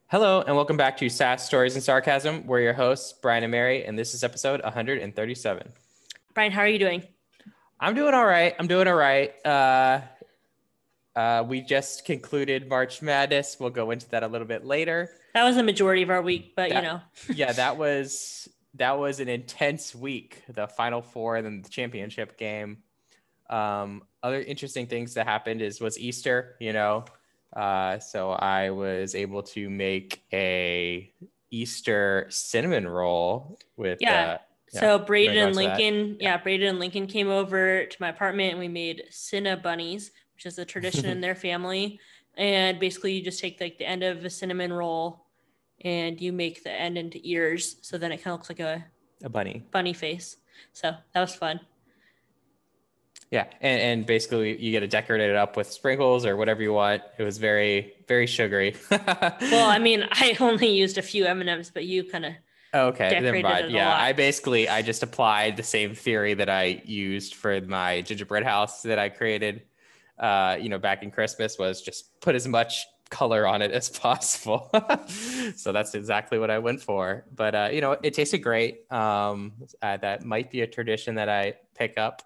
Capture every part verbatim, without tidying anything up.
Hello, and welcome back to Sass Stories and Sarcasm. We're your hosts, Brian and Mary, and this is episode one hundred thirty-seven. Brian, how are you doing? I'm doing all right. I'm doing all right. Uh, uh, we just concluded March Madness. We'll go into that a little bit later. That was the majority of our week, but that, you know. yeah, that was that was an intense week. The Final Four and then the championship game. Um, other interesting things that happened is was Easter. You know. Uh, so I was able to make a Easter cinnamon roll with yeah. Uh, yeah. So Braden and Lincoln, yeah. yeah, Braden and Lincoln came over to my apartment and we made Cinna bunnies, which is a tradition in their family. And basically, you just take like the end of a cinnamon roll and you make the end into ears, so then it kind of looks like a a bunny bunny face. So that was fun. Yeah, and, and basically you get to decorate it up with sprinkles or whatever you want. It was very, very sugary. Well, I mean, I only used a few M and M's, but you kind of okay, decorated never mind. it a Yeah, lot. I basically I just applied the same theory that I used for my gingerbread house that I created. Uh, you know, back in Christmas was just put as much color on it as possible. So that's exactly what I went for. But uh, you know, it tasted great. Um, uh, that might be a tradition that I pick up.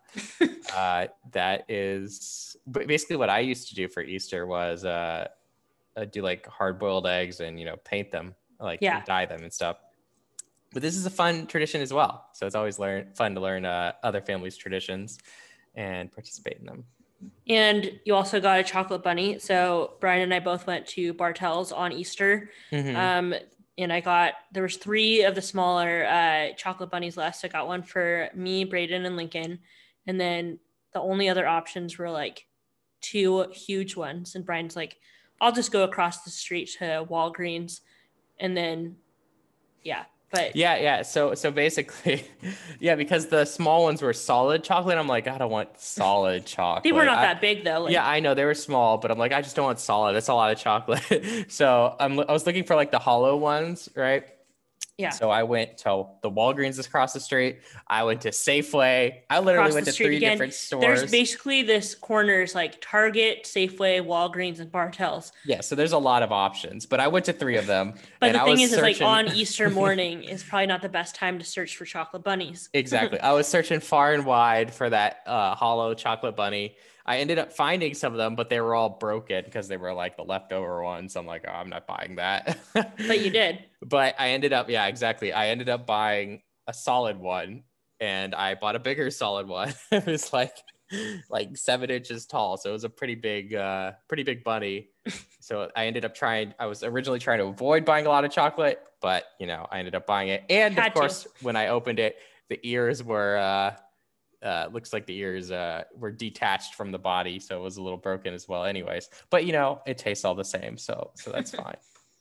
uh, that is basically what I used to do for Easter was uh, uh do like hard boiled eggs and you know paint them, like yeah. dye them and stuff. But this is a fun tradition as well. So it's always learn fun to learn uh, other families' traditions and participate in them. And you also got a chocolate bunny. So Brian and I both went to Bartell's on Easter. Mm-hmm. Um, and I got, there was three of the smaller uh, chocolate bunnies left. So I got one for me, Braden, and Lincoln. And then the only other options were like two huge ones. And Brian's like, I'll just go across the street to Walgreens. And then, yeah. But yeah, yeah. So so basically, yeah, because the small ones were solid chocolate. I'm like, I don't want solid chocolate. They were not I, that big though. Like, yeah, I know they were small, but I'm like, I just don't want solid. That's a lot of chocolate. So I'm I was looking for like the hollow ones, right? Yeah. So I went to the Walgreens across the street. I went to Safeway. I literally across went to three again. different stores. There's basically this corners like Target, Safeway, Walgreens, and Bartell's. Yeah, so there's a lot of options, but I went to three of them. But and the I thing was is, searching... is like on Easter morning is probably not the best time to search for chocolate bunnies. Exactly. I was searching far and wide for that uh, hollow chocolate bunny. I ended up finding some of them, but they were all broken because they were like the leftover ones. I'm like, oh, I'm not buying that. But you did. But I ended up, yeah, exactly. I ended up buying a solid one, and I bought a bigger solid one. It was like like seven inches tall, so it was a pretty big, uh, pretty big bunny. So I ended up trying. I was originally trying to avoid buying a lot of chocolate, but you know, I ended up buying it. And Had of course, to. when I opened it, the ears were. Uh, Uh, looks like the ears uh, were detached from the body, so it was a little broken as well. Anyways, but you know, it tastes all the same, so so that's fine.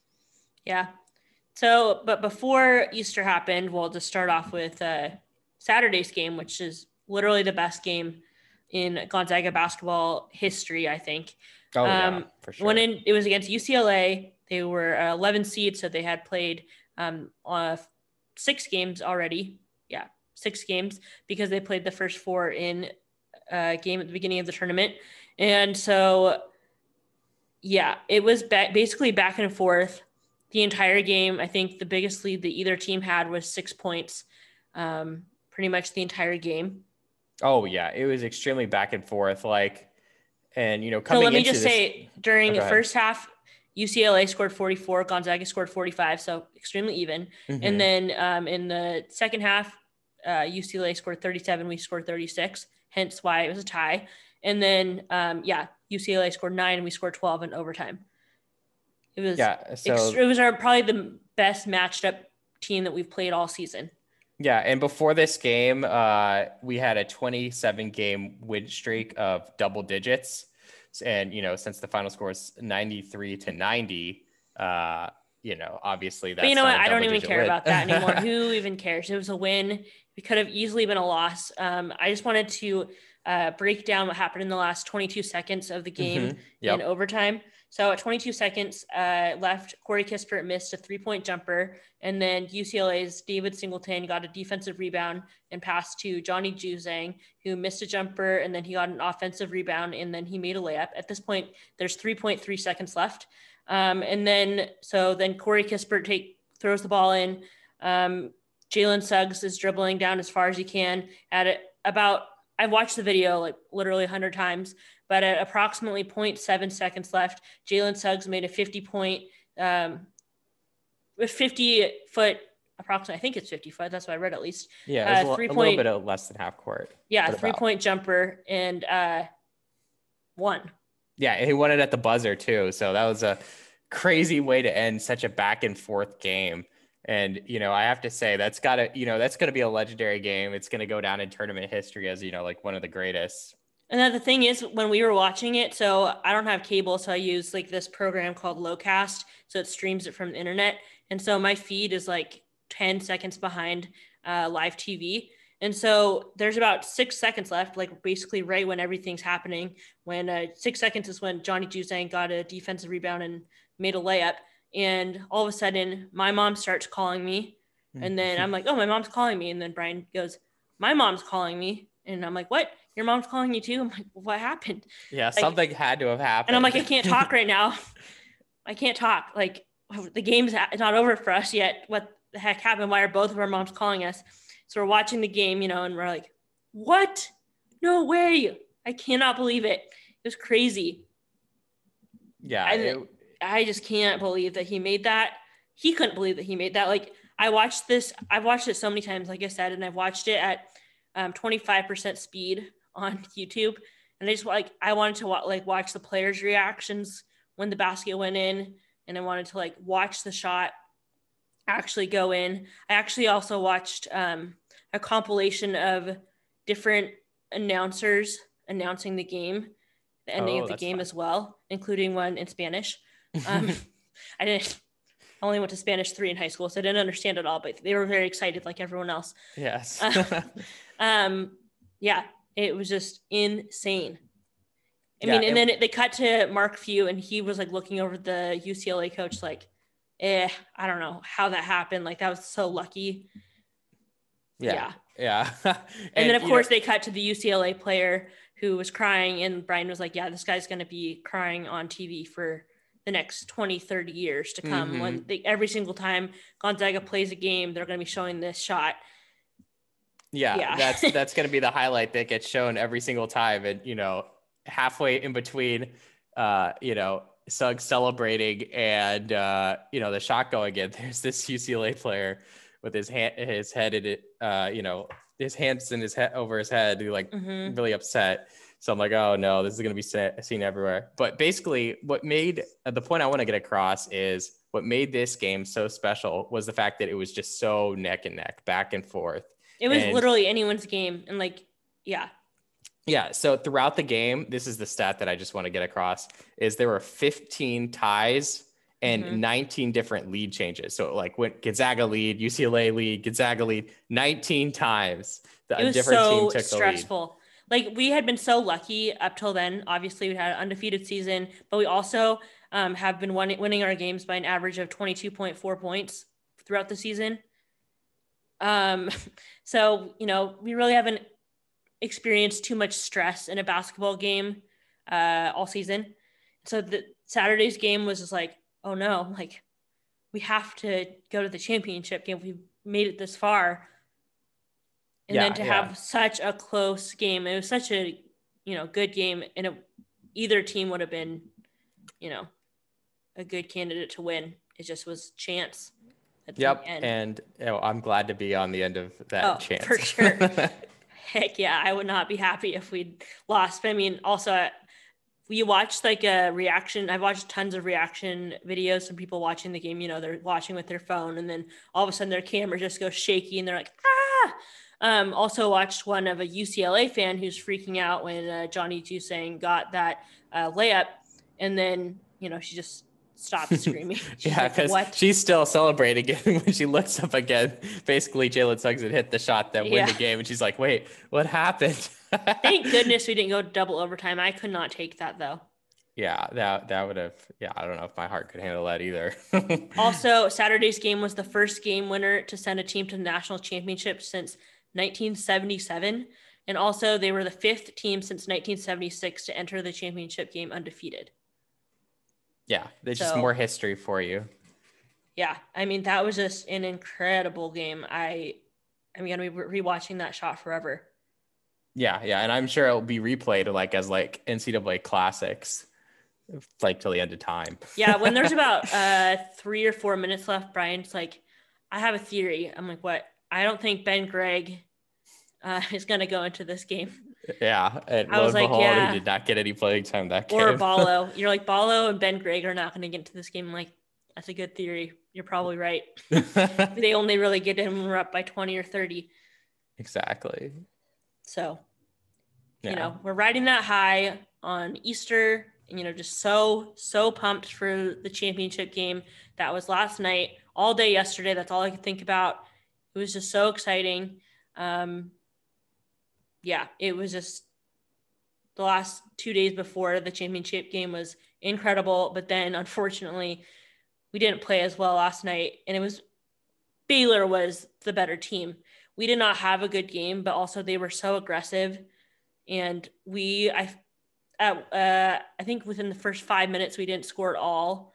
Yeah. So, but before Easter happened, we'll just start off with uh, Saturday's game, which is literally the best game in Gonzaga basketball history, I think. Oh um, yeah, for sure. When in, it was against U C L A, they were uh, eleven seed, so they had played um, uh, six games already. Yeah. six games because they played the first four in a game at the beginning of the tournament. And so, yeah, it was ba- basically back and forth the entire game. I think the biggest lead that either team had was six points um, pretty much the entire game. Oh, yeah. It was extremely back and forth. Like, and, you know, coming So let me into just this... say, during oh, the first half, U C L A scored forty-four, Gonzaga scored forty-five, so extremely even. Mm-hmm. And then um, in the second half, Uh, U C L A scored thirty-seven. We scored thirty-six, hence why it was a tie. And then, um, yeah, U C L A scored nine and we scored twelve in overtime. It was, yeah, so ext- it was our probably the best matched up team that we've played all season. Yeah, and before this game, uh, we had a twenty-seven game win streak of double digits. And, you know, since the final score is ninety-three to ninety, uh, you know, obviously that's. But you know what? I don't even care win. about that anymore. Who even cares? It was a win. It could have easily been a loss. Um, I just wanted to uh, break down what happened in the last twenty-two seconds of the game mm-hmm. yep. in overtime. So at twenty-two seconds uh, left, Corey Kispert missed a three-point jumper, and then U C L A's David Singleton got a defensive rebound and passed to Johnny Juzang, who missed a jumper, and then he got an offensive rebound, and then he made a layup. At this point, there's three point three seconds left. Um, and then, so then Corey Kispert take, throws the ball in. Um, Jalen Suggs is dribbling down as far as he can at it, about, I've watched the video like literally a hundred times, but at approximately zero point seven seconds left, Jalen Suggs made a fifty point, um, fifty foot, approximately, I think it's fifty foot. That's what I read at least. Yeah, it was uh, a, three a point, little bit of less than half court. Yeah, three about. point jumper and uh, won. Yeah, he won it at the buzzer too. So that was a crazy way to end such a back and forth game. And, you know, I have to say that's got to, you know, that's going to be a legendary game. It's going to go down in tournament history as, you know, like one of the greatest. And then the thing is, when we were watching it, so I don't have cable, so I use like this program called Lowcast. So it streams it from the internet. And so my feed is like ten seconds behind uh, live T V. And so there's about six seconds left, like basically right when everything's happening. When uh, six seconds is when Johnny Juzang got a defensive rebound and made a layup. And all of a sudden, my mom starts calling me. And then I'm like, oh, my mom's calling me. And then Brian goes, my mom's calling me. And I'm like, what? Your mom's calling you too? I'm like, what happened? Yeah, like, something had to have happened. And I'm like, I can't talk right now. I can't talk. Like, the game's not over for us yet. What the heck happened? Why are both of our moms calling us? So we're watching the game, you know, and we're like, what? No way. I cannot believe it. It was crazy. Yeah. I, it... I just can't believe that he made that. He couldn't believe that he made that. Like, I watched this. I've watched it so many times, like I said, and I've watched it at um, twenty-five percent speed on YouTube. And I just like, I wanted to wa- like watch the players' reactions when the basket went in. And I wanted to like watch the shot actually go in. I actually also watched um, a compilation of different announcers announcing the game, the ending oh, of the game fun. as well, including one in Spanish. Um, I didn't I only went to Spanish three in high school, so I didn't understand it all, but they were very excited like everyone else. Yes. uh, um, yeah, it was just insane. I yeah, mean, and it, then it, they cut to Mark Few, and he was like looking over the U C L A coach, like, eh, I don't know how that happened. Like, that was so lucky. Yeah. Yeah. and, and then, of course, know, they cut to the U C L A player who was crying, and Brian was like, yeah, this guy's going to be crying on T V for the next twenty, thirty years to come. Mm-hmm. When they, every single time Gonzaga plays a game, they're going to be showing this shot. Yeah, yeah. that's that's going to be the highlight that gets shown every single time. And, you know, halfway in between, uh, you know, Suggs celebrating and, uh, you know, the shot going in, there's this U C L A player with his hand, his head in it, uh, you know, his hands in his head over his head, who like mm-hmm. really upset. So I'm like, oh no, this is going to be seen everywhere. But basically what made uh, the point I want to get across is what made this game so special was the fact that it was just so neck and neck, back and forth. It was and, literally anyone's game. And like, yeah. Yeah. So throughout the game, this is the stat that I just want to get across is there were fifteen ties and mm-hmm. nineteen different lead changes. So like when Gonzaga lead, U C L A lead, Gonzaga lead, nineteen times. The, it was a different so team took stressful. The lead. Like we had been so lucky up till then. Obviously, we had an undefeated season, but we also um, have been win- winning our games by an average of twenty-two point four points throughout the season. Um, so, you know, we really haven't experienced too much stress in a basketball game uh, all season. So the Saturday's game was just like, oh no, like we have to go to the championship game. We've made it this far. And yeah, then to yeah. have such a close game, it was such a, you know, good game, and it, either team would have been, you know, a good candidate to win. It just was chance. At the yep. end. And you know, I'm glad to be on the end of that oh, chance. For sure. Heck yeah. I would not be happy if we'd lost. But I mean, also we watched like a reaction. I've watched tons of reaction videos from people watching the game. You know, they're watching with their phone, and then all of a sudden their camera just goes shaky and they're like, ah. Um, also watched one of a U C L A fan who's freaking out when uh, Johnny Juzang got that uh, layup, and then, you know, she just stopped screaming. yeah, because like, she's still celebrating it when she looks up again. Basically, Jalen Suggs had hit the shot that yeah. win the game, and she's like, wait, what happened? Thank goodness we didn't go double overtime. I could not take that, though. Yeah, that that would have. Yeah, I don't know if my heart could handle that either. Also, Saturday's game was the first game winner to send a team to the national championship since nineteen seventy-seven. And also, they were the fifth team since nineteen seventy-six to enter the championship game undefeated. Yeah, there's So, just more history for you. Yeah, I mean, that was just an incredible game. I, I'm going to be rewatching that shot forever. Yeah, yeah, and I'm sure it'll be replayed like as like N C double A classics, like till the end of time. Yeah, when there's about uh three or four minutes left, Brian's like, I have a theory. I'm like, what? I don't think Ben Gregg uh, is going to go into this game. Yeah, and I lo was and like, behold, yeah. he did not get any playing time that Or game. Ballo. You're like, Ballo and Ben Gregg are not going to get into this game. I'm like, that's a good theory. You're probably right. They only really get him when we're up by twenty or thirty. Exactly. So, yeah. you know, we're riding that high on Easter. You know, just so, so pumped for the championship game. That was last night, all day yesterday. That's all I could think about. It was just so exciting. Um, yeah, it was just the last two days before the championship game was incredible. But then, unfortunately, we didn't play as well last night. And it was Baylor was the better team. We did not have a good game, but also they were so aggressive. And we, I, at, uh, I think within the first five minutes, we didn't score at all.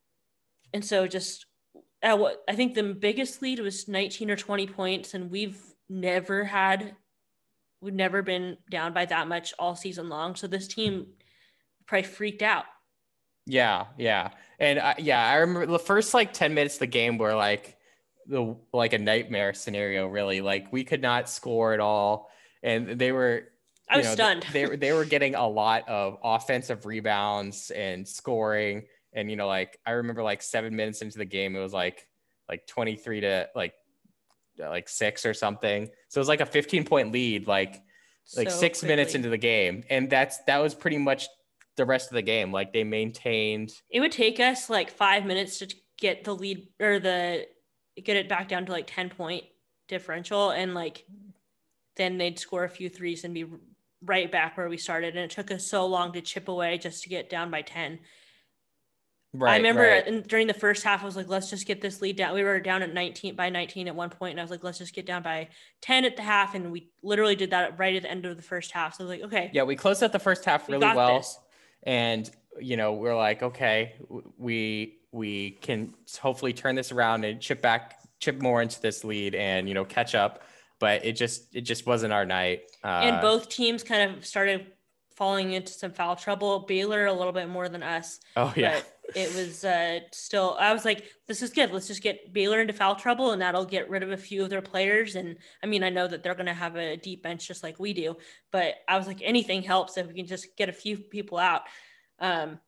And so just at what I think the biggest lead was nineteen or twenty points. And we've never had, we've never been down by that much all season long. So this team probably freaked out. Yeah. Yeah. And uh, yeah, I remember the first like ten minutes of the game were like the, like a nightmare scenario, really. Like we could not score at all. And they were, I was you know, stunned. They, they were getting a lot of offensive rebounds and scoring. And, you know, like I remember like seven minutes into the game, it was like, like twenty-three to like, like six or something. So it was like a fifteen point lead, like, like So six quickly. minutes into the game. And that's, that was pretty much the rest of the game. Like they maintained. It would take us like five minutes to get the lead or the, get it back down to like ten point differential. And like, then they'd score a few threes and be right back where we started. And it took us so long to chip away just to get down by ten. Right, I remember right. in, during the first half, I was like, let's just get this lead down. We were down at nineteen by nineteen at one point, and I was like, let's just get down by ten at the half. And we literally did that right at the end of the first half. So I was like, okay. Yeah, we closed out the first half we really well. This. And, you know, we're like, okay, we we can hopefully turn this around and chip back, chip more into this lead and, you know, catch up. But it just it just wasn't our night. Uh, and both teams kind of started falling into some foul trouble. Baylor a little bit more than us. Oh, yeah. But it was uh, still, I was like, this is good. Let's just get Baylor into foul trouble and that'll get rid of a few of their players. And I mean, I know that they're going to have a deep bench just like we do, but I was like, anything helps if we can just get a few people out. Um,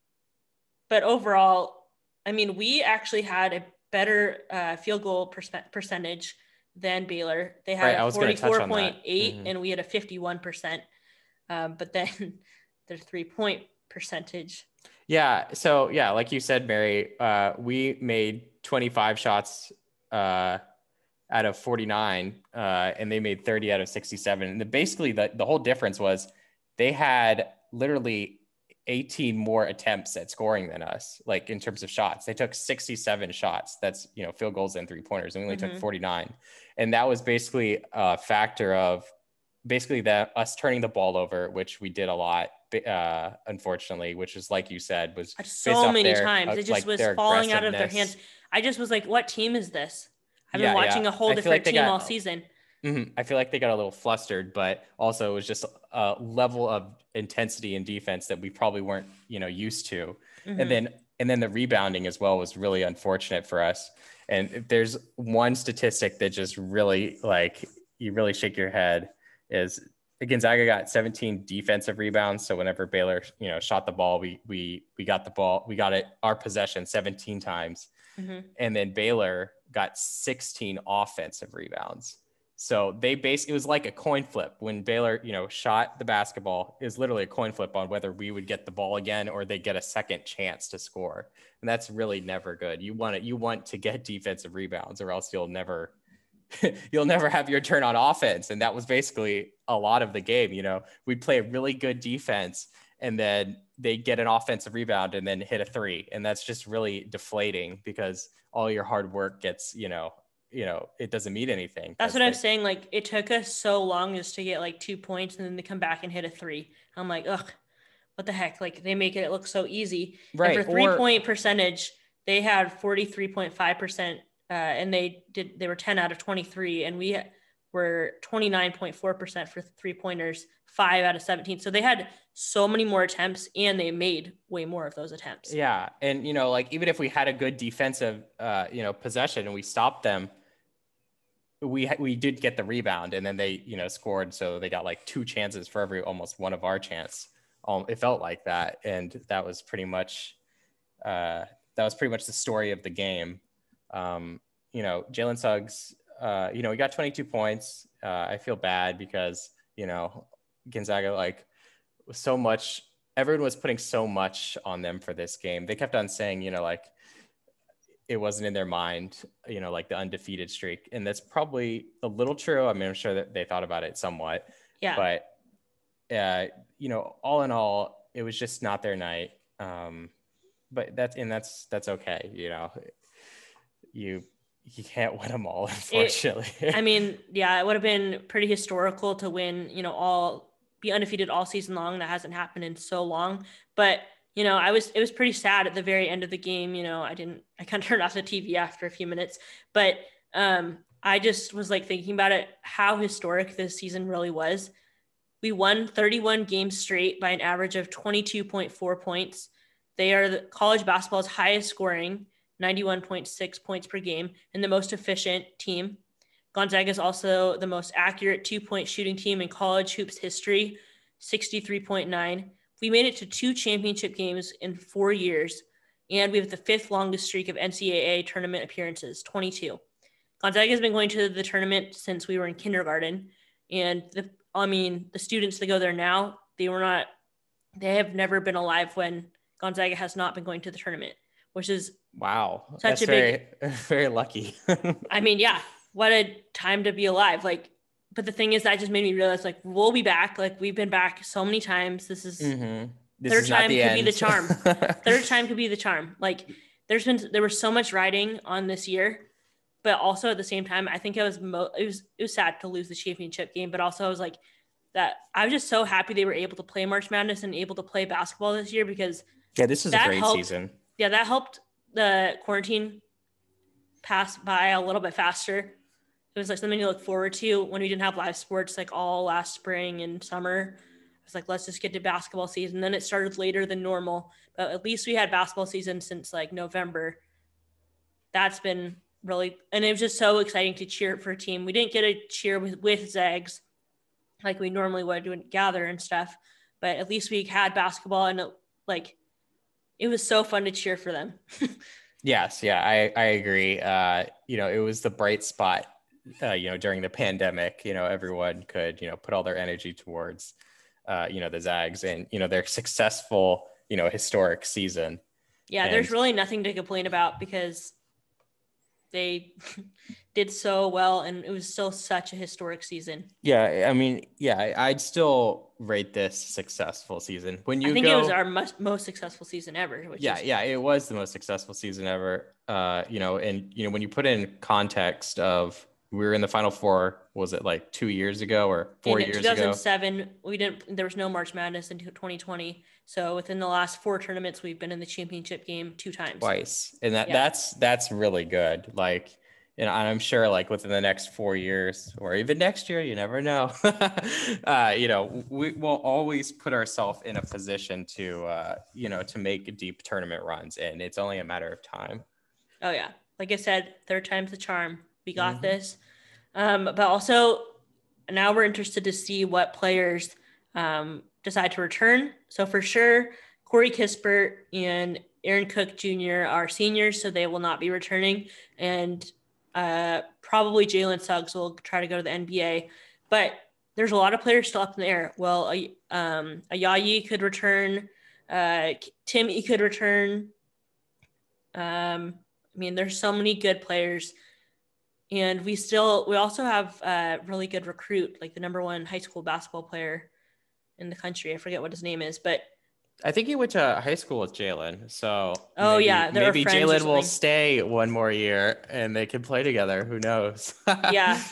but overall, I mean, we actually had a better uh, field goal per- percentage than Baylor. They had right, a forty-four point eight mm-hmm. and we had a fifty-one percent. Um, but then their three point percentage. Yeah. So yeah, like you said, Mary, uh, we made twenty-five shots uh, out of forty-nine uh, and they made thirty out of sixty-seven. And the, basically the, the whole difference was they had literally eighteen more attempts at scoring than us, like in terms of shots. They took sixty-seven shots. That's, you know, field goals and three pointers. And we only mm-hmm. took forty-nine. And that was basically a factor of basically that us turning the ball over, which we did a lot, uh, unfortunately, which is like you said, was so many their, times. It just like was falling out of their hands. I just was like, what team is this? I've yeah, been watching yeah. a whole I different like team got, all season. Mm-hmm. I feel like they got a little flustered, but also it was just a level of intensity and defense that we probably weren't, you know, used to. Mm-hmm. And then, and then the rebounding as well was really unfortunate for us. And if there's one statistic that just really like, you really shake your head is Gonzaga got seventeen defensive rebounds. So whenever Baylor, you know, shot the ball, we, we, we got the ball, we got it, our possession seventeen times. Mm-hmm. And then Baylor got sixteen offensive rebounds. So they basically, it was like a coin flip when Baylor, you know, shot the basketball. It was literally a coin flip on whether we would get the ball again or they get a second chance to score. And that's really never good. You want it, you want to get defensive rebounds or else you'll never, you'll never have your turn on offense. And that was basically a lot of the game. You know, we'd play a really good defense and then they get an offensive rebound and then hit a three. And that's just really deflating because all your hard work gets, you know, you know, it doesn't mean anything. That's what I'm saying. Like, it took us so long just to get like two points and then they come back and hit a three. I'm like, ugh, what the heck? Like, they make it look so easy. Right. And for three or, point percentage, they had forty-three point five percent uh, and they did, they were ten out of twenty-three, and we were twenty-nine point four percent for three pointers, five out of seventeen. So they had so many more attempts and they made way more of those attempts. Yeah. And, you know, like, even if we had a good defensive, uh, you know, possession and we stopped them, we, we did get the rebound, and then they, you know, scored. So they got like two chances for every, almost one of our chance. Um, it felt like that. And that was pretty much, uh, that was pretty much the story of the game. Um, you know, Jalen Suggs, uh, you know, he got twenty-two points. Uh, I feel bad because, you know, Gonzaga, like, was so much, everyone was putting so much on them for this game. They kept on saying, you know, like, it wasn't in their mind, you know, like the undefeated streak. And that's probably a little true. I mean, I'm sure that they thought about it somewhat. Yeah. But, uh, you know, all in all, it was just not their night. Um, but that's, and that's, that's okay. You know, you, you can't win them all, unfortunately. It, I mean, yeah, it would have been pretty historical to win, you know, all, be undefeated all season long. That hasn't happened in so long. But, you know, I was, it was pretty sad at the very end of the game. You know, I didn't, I kind of turned off the T V after a few minutes, but um, I just was like thinking about it, how historic this season really was. We won thirty-one games straight by an average of twenty-two point four points. They are the college basketball's highest scoring, ninety-one point six points per game, and the most efficient team. Gonzaga is also the most accurate two-point shooting team in college hoops history, sixty-three point nine. We made it to two championship games in four years, and we have the fifth longest streak of N C double A tournament appearances, twenty-two. Gonzaga has been going to the tournament since we were in kindergarten, and the, I mean, the students that go there now, they were not, they have never been alive when Gonzaga has not been going to the tournament, which is wow, such that's a very, big, very lucky. I mean, yeah, what a time to be alive. Like, but the thing is, that just made me realize, like, we'll be back. Like, we've been back so many times. This is mm-hmm. this third is time not the could end. be the charm. Third time could be the charm. Like, there's been, there was so much riding on this year, but also at the same time, I think it was, mo- it was, it was sad to lose the championship game, but also I was like, that I was just so happy they were able to play March Madness and able to play basketball this year, because yeah, this is a great helped, season. Yeah, that helped the quarantine pass by a little bit faster. It was like something to look forward to when we didn't have live sports like all last spring and summer. I was like, let's just get to basketball season. Then it started later than normal, but at least we had basketball season since like November. That's been really, and it was just so exciting to cheer for a team. We didn't get a cheer with, with Zags like we normally would when gather and stuff, but at least we had basketball, and it, like, it was so fun to cheer for them. Yes. Yeah, I, I agree. Uh, you know, it was the bright spot, uh, you know, during the pandemic. You know, everyone could, you know, put all their energy towards, uh, you know, the Zags and, you know, their successful, you know, historic season. Yeah, and- there's really nothing to complain about because they did so well, and it was still such a historic season. Yeah, I mean, yeah, I'd still rate this successful season. When you I think go, it was our most, most successful season ever. Which yeah, is, yeah, it was the most successful season ever. Uh, you know, and you know, when you put in context of we were in the Final Four, was it like two years ago or four in years two thousand seven, ago? we didn't. There was no March Madness until twenty twenty. So within the last four tournaments, we've been in the championship game two times. Twice, and that Yeah. that's that's really good. Like, you know, I'm sure like within the next four years or even next year, you never know. uh, you know, we will always put ourselves in a position to, uh, you know, to make deep tournament runs, and it's only a matter of time. Oh yeah, like I said, third time's the charm. We got Mhm. this. Um, but also now we're interested to see what players um, decide to return. So for sure, Corey Kispert and Aaron Cook Junior are seniors, so they will not be returning. And uh, probably Jalen Suggs will try to go to the N B A. But there's a lot of players still up in the air. Well, um, Ayayi could return. Uh, Tim E could return. Um, I mean, there's so many good players. And we still, we also have a really good recruit, like the number one high school basketball player in the country. I forget what his name is, but I think he went to high school with Jalen. So Oh maybe yeah, they were maybe friends or Jalen will something. stay one more year and they can play together. Who knows? Yeah,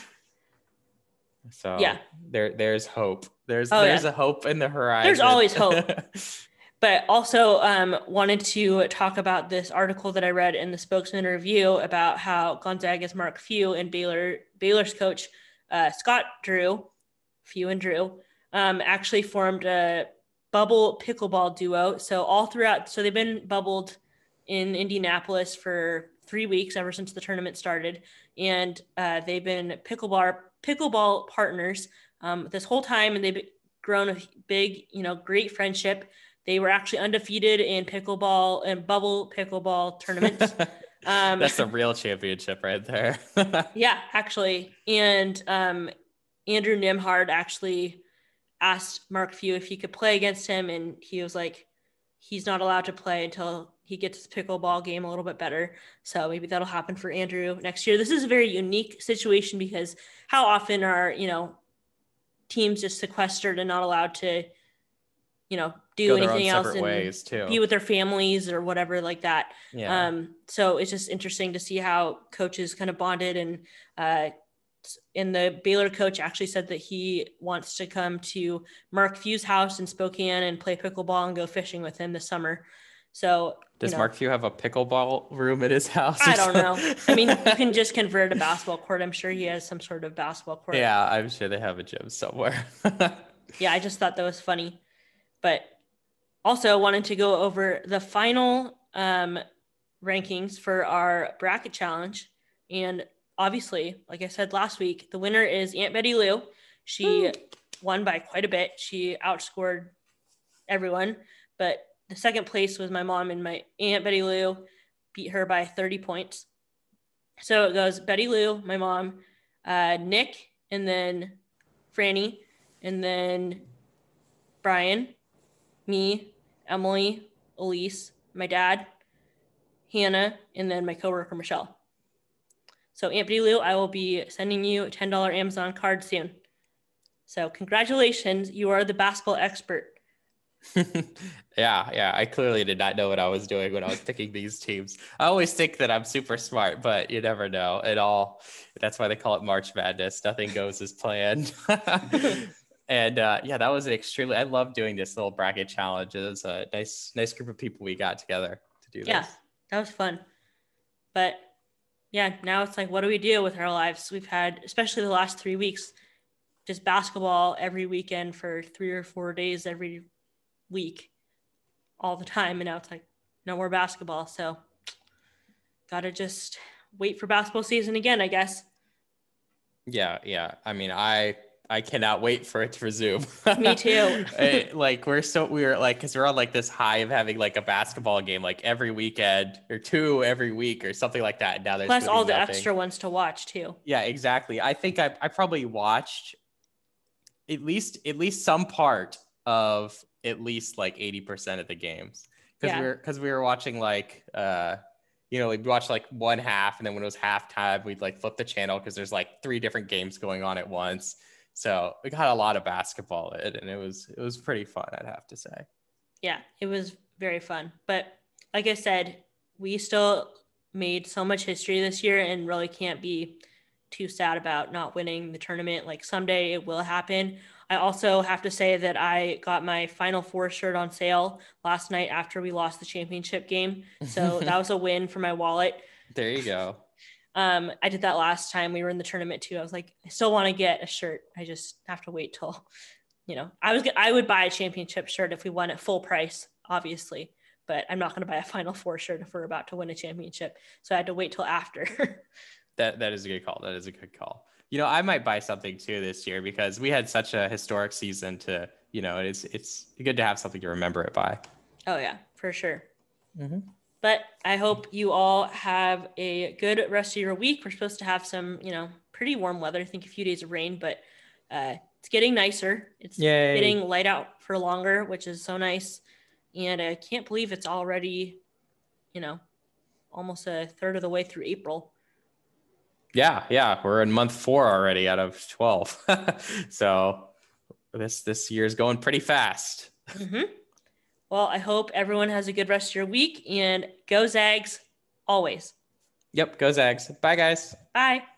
yeah. So there there's hope. There's Oh there's yeah. a hope in the There's horizon. always hope. But also um, wanted to talk about this article that I read in the Spokesman Review about how Gonzaga's Mark Few and Baylor Baylor's coach uh, Scott Drew, Few and Drew, um, actually formed a bubble pickleball duo. So all throughout, so they've been bubbled in Indianapolis for three weeks ever since the tournament started, and uh, they've been pickleball pickleball partners um, this whole time, and they've grown a big, you know, great friendship. They were actually undefeated in pickleball and bubble pickleball tournaments. Um, That's a real championship right there. yeah, actually. And um, Andrew Nimhard actually asked Mark Few if he could play against him. And he was like, he's not allowed to play until he gets his pickleball game a little bit better. So maybe that'll happen for Andrew next year. This is a very unique situation because how often are, you know, teams just sequestered and not allowed to, you know, do Go their own anything else separate and ways too. be with their families or whatever like that. Yeah. Um, so it's just interesting to see how coaches kind of bonded. And uh, and the Baylor coach actually said that he wants to come to Mark Few's house in Spokane and play pickleball and go fishing with him this summer. So does you know, Mark Few have a pickleball room at his house? I don't know. I mean, you can just convert a basketball court. I'm sure he has some sort of basketball court. Yeah, I'm sure they have a gym somewhere. Yeah, I just thought that was funny. But also wanted to go over the final um, rankings for our bracket challenge. And obviously, like I said last week, the winner is Aunt Betty Lou. She Woo. won by quite a bit. She outscored everyone. But the second place was my mom, and my Aunt Betty Lou beat her by thirty points. So it goes Betty Lou, my mom, uh, Nick, and then Franny, and then Brian, me, Emily, Elise, my dad, Hannah, and then my coworker, Michelle. So Aunt Betty Lou, I will be sending you a ten dollars Amazon card soon. So congratulations, you are the basketball expert. yeah, yeah. I clearly did not know what I was doing when I was picking these teams. I always think that I'm super smart, but you never know at all. That's why they call it March Madness. Nothing goes as planned. And uh, yeah, that was an extremely, I love doing this little bracket challenge. It was a nice, nice group of people we got together to do this. Yeah, that was fun. But yeah, now it's like, what do we do with our lives? We've had, especially the last three weeks, just basketball every weekend for three or four days every week, all the time. And now it's like, no more basketball. So gotta just wait for basketball season again, I guess. Yeah, yeah. I mean, I I cannot wait for it to resume. Me too. it, like we're so we were like because we're on like this high of having like a basketball game like every weekend or two every week or something like that. Now there's plus all the nothing. extra ones to watch too. Yeah, exactly. I think I I probably watched at least at least some part of at least like eighty percent of the games because Yeah. we were because we were watching like uh you know, we'd watch like one half and then when it was halftime, we'd like flip the channel because there's like three different games going on at once. So we got a lot of basketball in, and it was it was pretty fun, I'd have to say. Yeah, it was very fun. But like I said, we still made so much history this year and really can't be too sad about not winning the tournament. Like someday it will happen. I also have to say that I got my Final Four shirt on sale last night after we lost the championship game. So that was a win for my wallet. There you go. Um, I did that last time we were in the tournament too. I was like, I still want to get a shirt. I just have to wait till, you know, I was, I would buy a championship shirt if we won at full price, obviously, but I'm not going to buy a Final Four shirt if we're about to win a championship. So I had to wait till after. that that is a good call. That is a good call. You know, I might buy something too this year because we had such a historic season to, you know, it's, it's good to have something to remember it by. Oh yeah, for sure. Mm-hmm. But I hope you all have a good rest of your week. We're supposed to have some, you know, pretty warm weather. I think a few days of rain, but uh, it's getting nicer. It's Yay. getting light out for longer, which is so nice. And I can't believe it's already, you know, almost a third of the way through April. Yeah, yeah. We're in month four already out of twelve. So this this year is going pretty fast. Mm-hmm. Well, I hope everyone has a good rest of your week, and go Zags always. Yep. Go Zags. Bye, guys. Bye.